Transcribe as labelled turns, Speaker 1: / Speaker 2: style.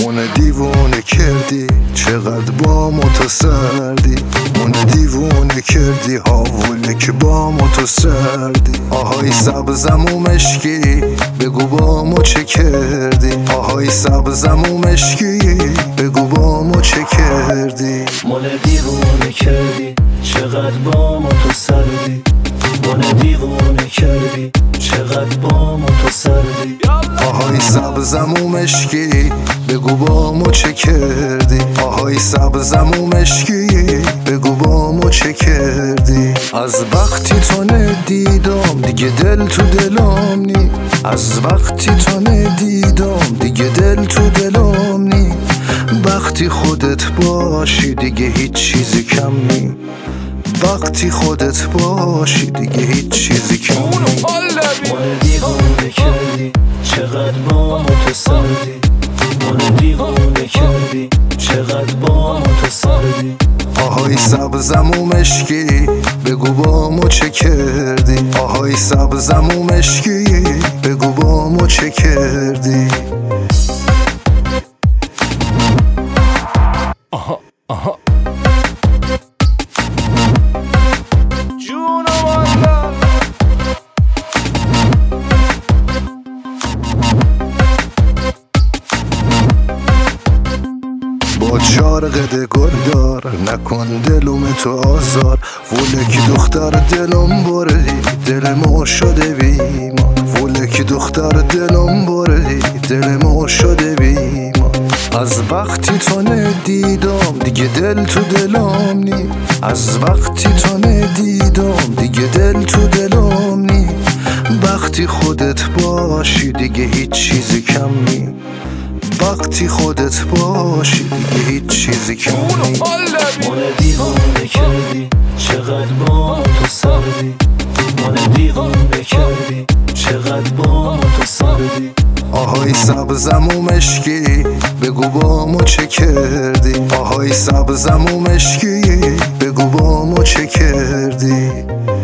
Speaker 1: من دیوونه کردی چقدر با ما تو سردی. من دیوونه کردی حواله که با ما تو سردی. آهای سبزم و مشکی بگو با ما چه کردی. آهای سبزم و مشکی بگو با ما چه کردی.
Speaker 2: من دیوونه کردی چقدر با ما تو سردی. من دیوونه کردی چقدر با ما تو سردی.
Speaker 1: آهای سبزم و مشکی بگو با ما چه کردی. آهای سبزم و مشکی بگو با ما چه کردی. از وقتی تو ندیدم دیگه دل تو دلم نی. از وقتی تو ندیدم دیگه دل تو دلم نی. وقتی خودت باشی دیگه هیچ چیزی کم نی. وقتی خودت باشی دیگه هیچ چیزی کم نی.
Speaker 2: من دیوونه کردی چقدر با ما تو سردی. من دیوونه کردی چقدر با ما تو سردی.
Speaker 1: آهای سبزم و مشکی بگو با ما چه کردی. آهای سبزم و مشکی بگو با ما چه کردی. با چارقد گلدار نکن دلوم تو آزار. وولکی دختر دلم بردی دل ما شده بیمار. وولکی دختر دلم بردی دل ما شده بیمار. از وقتی تو ندیدم دیگه دل تو دلم نی. از وقتی تو ندیدم دیگه دل تو دلم نی. وقتی خودت باشی دیگه هیچ چیزی کم نی. وقتی خودت باشی دیگه هیچ چیزی کم نی.
Speaker 2: من دیوونه کردی چقدر با ما تو سردی. من دیوونه کردی چقدر با ما تو سردی.
Speaker 1: آهای سبزم و مشکی بگو با ما چه کردی. آهای سبزم و مشکی بگو با ما چه کردی.